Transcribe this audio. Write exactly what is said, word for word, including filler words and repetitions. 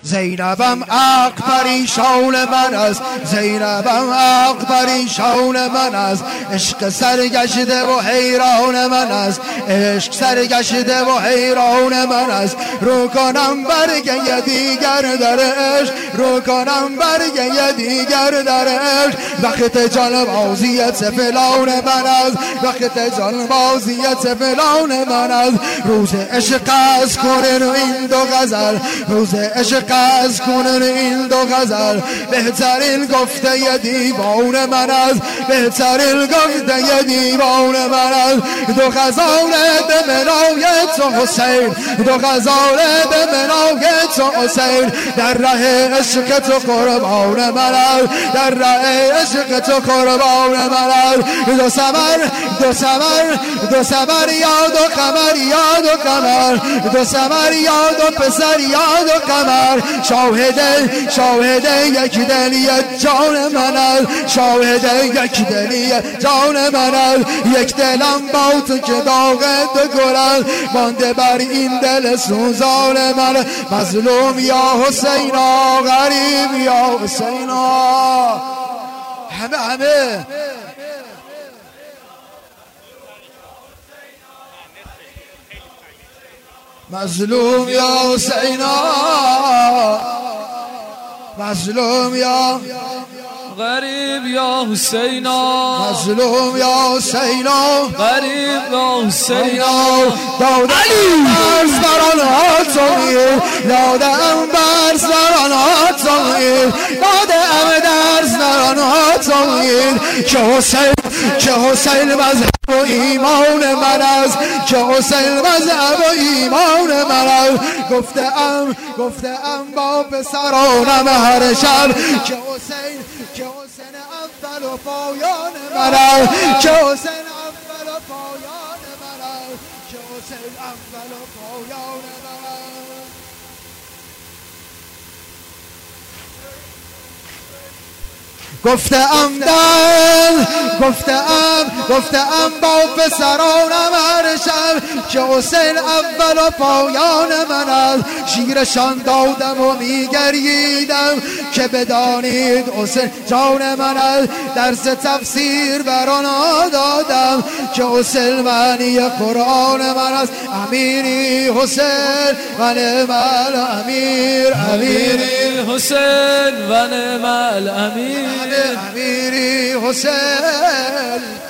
زینبم حق پریشان من است، زینبم حق پریشان من است، عشق سرگشته و حیران من است، عشق سرگشته و حیران من است. رو کنم برگ دیگر در عشق، رو کنم برگ دیگر در عشق. وقت جانبازیت فلان من است، وقت جانبازیت فلان من است. روز عشق از کنن این دو غزل، روز عشق از کنن این دو غزل. بهترین گفته دیوان من است، بهترین گفته دیوان من است. دو غزال به منای تو حسین، دو غزال به منای تو حسین. در ره عشق تو قربان من است، در ره عشق تو قربان من است. دو سمر دو سمر دو سمر یاد و قمر یاد و قمر، دو سمر یاد و پسر یاد و قمر. شاهد شاهد یک دلی جان من است، شاهد یک دلی جان من است. یک دلم با تو که داغ دو گل مانده بر این دل سوزان من. مظلوم یا حسینا، غریب یا حسینا. همه همه مظلوم یا حسینا، مظلوم یا غریب یا حسینا، مظلوم یا حسینا، غریب یا حسینا. داده برز بران ها تومید، داده ام برز بران ها تومید، داده ام درز بران ها تومید. که حسین که حسین مذهب و ایمان من است، که حسین مذهب و ایمان من است. گفته ام گفته ام با پسرانم هر شب که حسین که حسین اول و پایان من است، که حسین اول و پایان من است، که حسین اول و پایان من است. گفتم دل گفتم گفتم با پسرانم هر شب که حسین اول و پایان من است. شیرشان دادم و میگریدم که بدانید حسین جان من است. درس تفسیر بر آنها دادم که حسین معنی قرآن من است. امیری حسین و نعم الامیر، امیری حسین و نعم الامیر، امیری حسین.